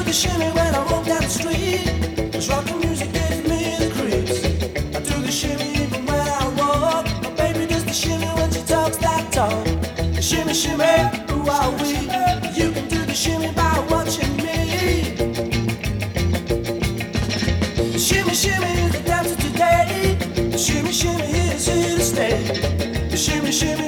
the shimmy when I walk down the street. This rockin' music gives me the creeps. I do the shimmy even when I walk. My baby does the shimmy when she talks that talk. Shimmy, shimmy, who are we? You can do the shimmy by watching me. Shimmy, shimmy is the dance of today. The shimmy, shimmy is here to stay. The shimmy, shimmy